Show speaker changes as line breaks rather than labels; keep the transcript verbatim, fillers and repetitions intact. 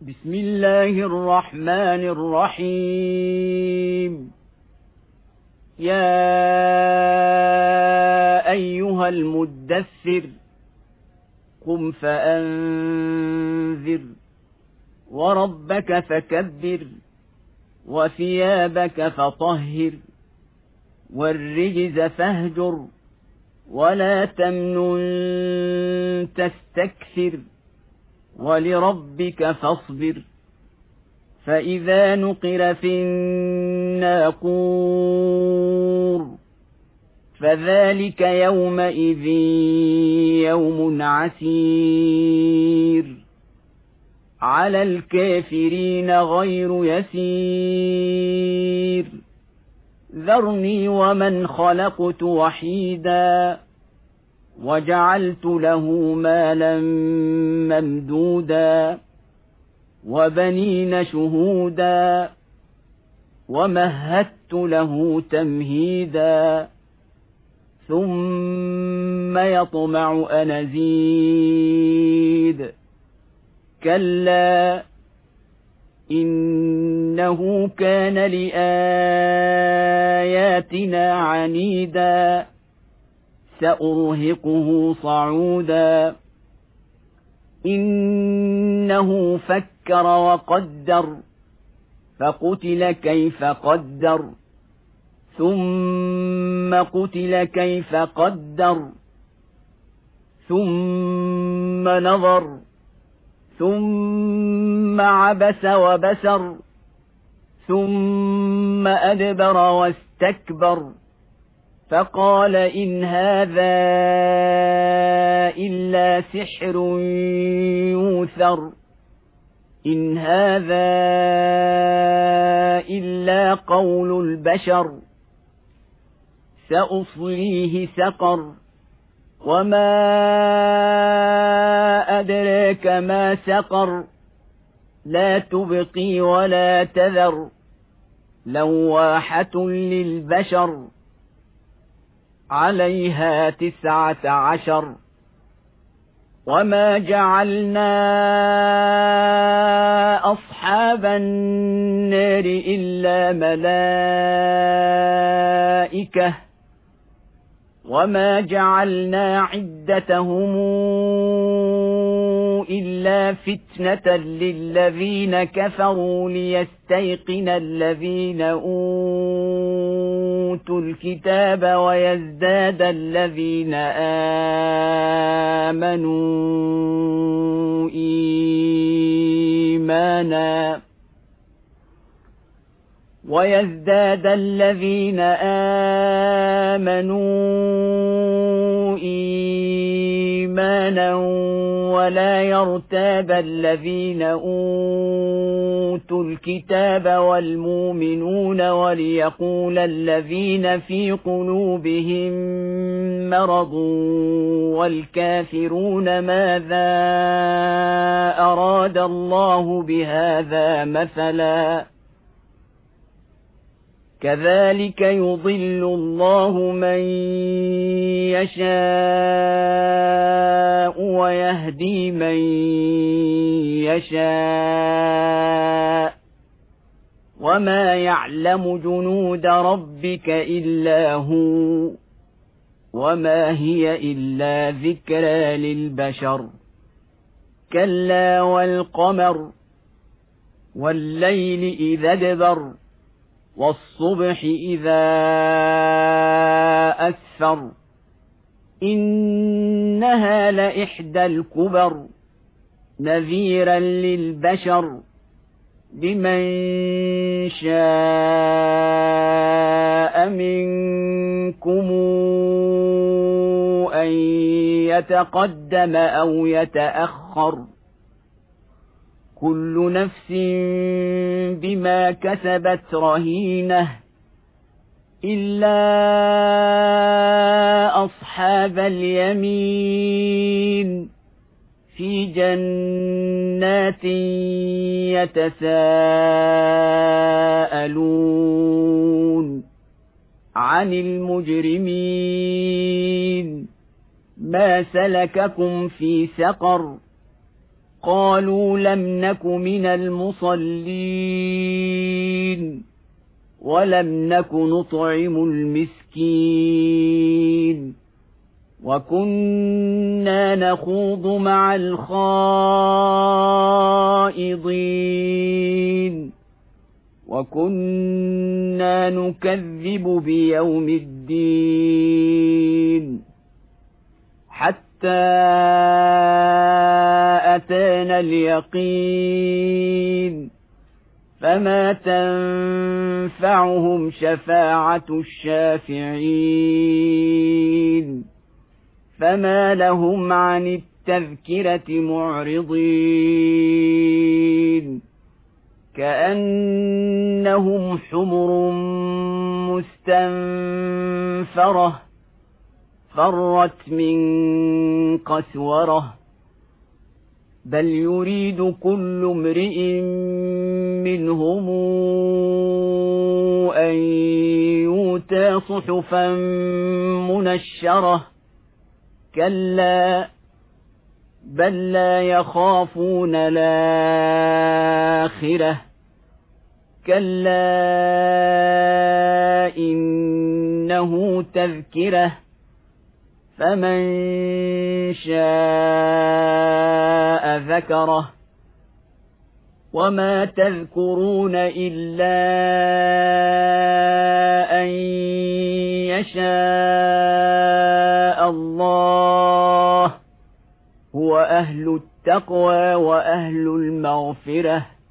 بسم الله الرحمن الرحيم. يا أيها المدثر قم فأنذر وربك فكبر وثيابك فطهر والرجز فاهجر ولا تمنن تستكثر ولربك فاصبر. فإذا نقر في الناقور فذلك يومئذ يوم عسير على الكافرين غير يسير. ذرني ومن خلقت وحيدا وجعلت له مالا ممدودا وبنين شهودا ومهدت له تمهيدا ثم يطمع أن أزيد. كلا إنه كان لآياتنا عنيدا سأرهقه صعودا. إنه فكر وقدر فقتل كيف قدر ثم قتل كيف قدر ثم نظر ثم عبس وبسر ثم أدبر واستكبر فقال إن هذا إلا سحر يوثر إن هذا إلا قول البشر سأصليه سقر وما أدراك ما سقر لا تبقي ولا تذر لواحة للبشر عليها تسعة عشر. وما جعلنا أصحاب النار إلا ملائكة وما جعلنا عدتهم إلا فتنة للذين كفروا ليستيقن الذين أوتوا الكتاب ويزداد الذين آمنوا إيمانا ويزداد الذين آمنوا إيمانا ولا يرتاب الذين أوتوا الكتاب والمؤمنون وليقول الذين في قلوبهم مرض والكافرون ماذا أراد الله بهذا مثلا كذلك يضل الله من يشاء ويهدي من يشاء وما يعلم جنود ربك إلا هو وما هي إلا ذكرى للبشر. كلا والقمر والليل إذا ادبر والصبح إذا أسفر إنها لإحدى الكبر نذيرا للبشر لمن شاء منكم أن يتقدم أو يتأخر كل نفس بما كسبت رهينة إلا أصحاب اليمين في جنات يتساءلون عن المجرمين ما سلككم في سقر قالوا لم نك من المصلين ولم نك نطعم المسكين وكنا نخوض مع الخائضين وكنا نكذب بيوم الدين حتى أتانا اليقين فما تنفعهم شفاعة الشافعين فما لهم عن التذكرة معرضين كأنهم حمر مستنفرة فرت من قسورة بل يريد كل امرئ منهم أن يؤتى صحفا منشرة كلا بل لا يخافون الآخرة كلا إنه تذكرة فمن شاء ذكره وما تذكرون إلا أن يشاء الله هو أهل التقوى وأهل المغفرة